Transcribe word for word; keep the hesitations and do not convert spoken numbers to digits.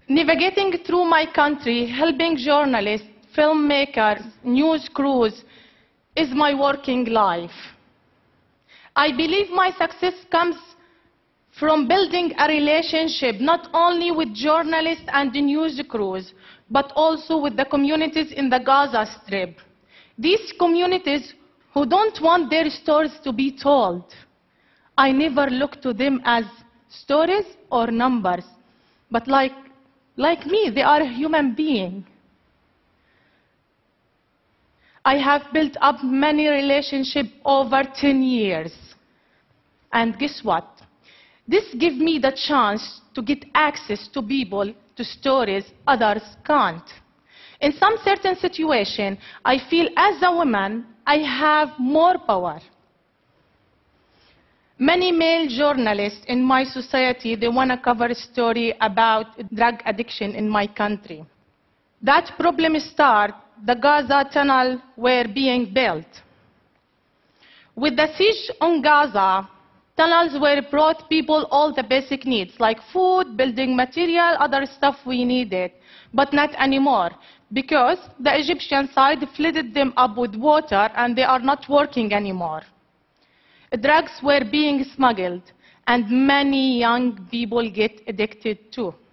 Navigating through my country, helping journalists, filmmakers, news crews, is my working life. I believe my success comes from building a relationship not only with journalists and the news crews, but also with the communities in the Gaza Strip. These communities who don't want their stories to be told. I never look to them as stories or numbers, but like, like me, they are a human being. I have built up many relationships over ten years. And guess what? This gives me the chance to get access to people, to stories others can't. In some certain situation, I feel as a woman, I have more power. Many male journalists in my society, they want to cover a story about drug addiction in my country. That problem started, the Gaza tunnel were being built. With the siege on Gaza, tunnels were brought people all the basic needs, like food, building material, other stuff we needed, but not anymore, because the Egyptian side flooded them up with water and they are not working anymore. Drugs were being smuggled, and many young people get addicted too.